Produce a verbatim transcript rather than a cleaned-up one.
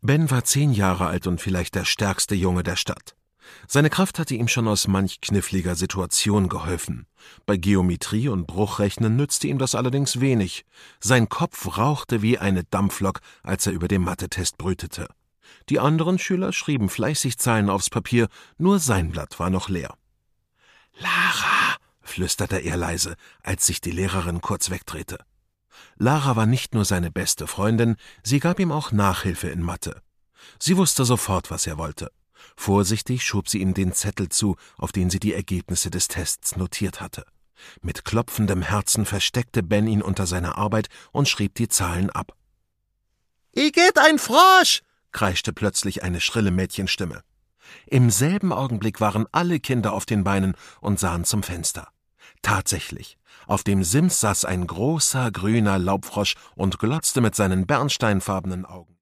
Ben war zehn Jahre alt und vielleicht der stärkste Junge der Stadt. Seine Kraft hatte ihm schon aus manch kniffliger Situation geholfen. Bei Geometrie und Bruchrechnen nützte ihm das allerdings wenig. Sein Kopf rauchte wie eine Dampflok, als er über dem Mathetest brütete. Die anderen Schüler schrieben fleißig Zahlen aufs Papier, nur sein Blatt war noch leer. »Lara«, flüsterte er leise, als sich die Lehrerin kurz wegdrehte. Lara war nicht nur seine beste Freundin, sie gab ihm auch Nachhilfe in Mathe. Sie wusste sofort, was er wollte. Vorsichtig schob sie ihm den Zettel zu, auf den sie die Ergebnisse des Tests notiert hatte. Mit klopfendem Herzen versteckte Ben ihn unter seiner Arbeit und schrieb die Zahlen ab. »Igitt, ein Frosch«, kreischte plötzlich eine schrille Mädchenstimme. Im selben Augenblick waren alle Kinder auf den Beinen und sahen zum Fenster. Tatsächlich, auf dem Sims saß ein großer grüner Laubfrosch und glotzte mit seinen bernsteinfarbenen Augen.